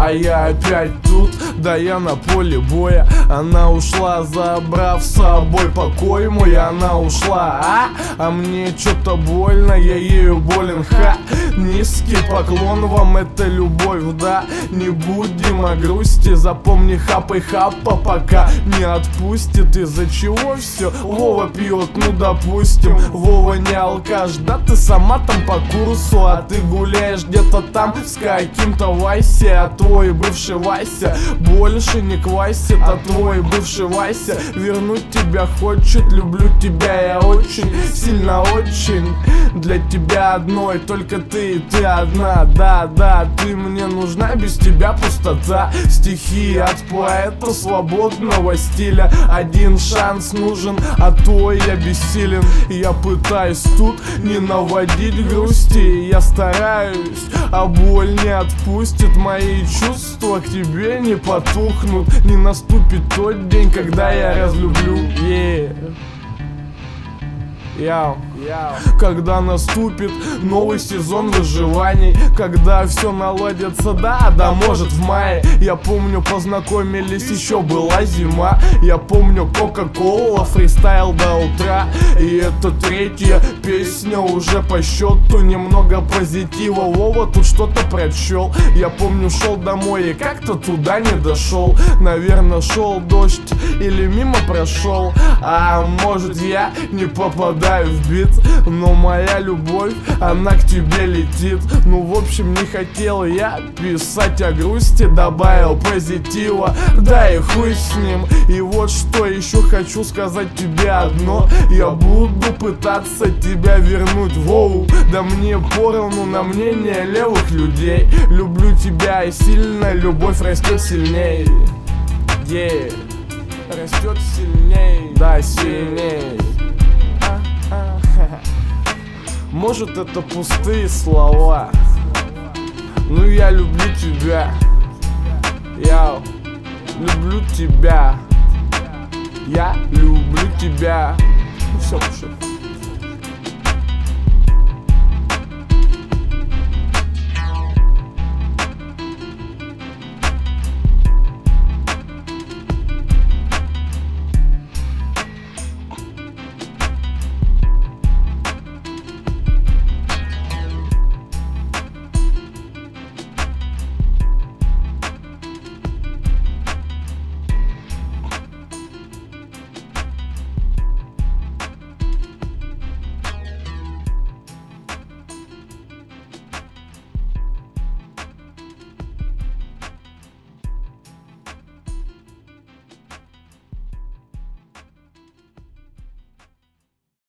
а я опять тут, да я на поле боя. Она ушла, забрав с собой покой мой. Она ушла, а мне что-то больно, я ею болен, ха. Низкий поклон вам, это любовь, да. Не будем о грусти, запомни, хапай хапа, пока не отпустит. Из-за чего все? Вова пьет, ну допустим. Вова не алкаш, да ты сама там по курсу, а ты гуляешь где-то там с каким-то Васе. А твой бывший Вася больше не квасит, а твой бывший Вася вернуть тебя хочет. Люблю тебя я очень сильно, очень. Для тебя одной, только ты и ты одна. Да, ты мне нужна, без тебя пустота. Стихи от поэта свободного стиля. Один шанс нужен, а то я бессилен. Я пытаюсь тут не наводить грусти. Я стараюсь, а боль не отпустит. Мои чувства к тебе не потухнут. Не наступит тот день, когда я разлюблю. Когда наступит новый сезон выживаний, когда все наладится, да, может в мае. Я помню, познакомились, еще была зима. Я помню, Кока-Кола, фристайл до утра. И это третья песня уже по счету. Немного позитива, Вова тут что-то прочел. Я помню, шел домой и как-то туда не дошел. Наверное, шел дождь или мимо прошел. А может, я не попадаю в бит, но моя любовь, она к тебе летит. Ну, в общем, не хотел я писать о грусти, добавил позитива, да и хуй с ним. И вот что еще хочу сказать тебе одно: я буду пытаться тебя вернуть, воу. Да мне поровну на мнение левых людей. Люблю тебя и сильно, любовь растет сильней. Растет сильней, да, сильней. Может, это пустые слова, но я люблю тебя. Я люблю тебя. Я люблю тебя. Ну все,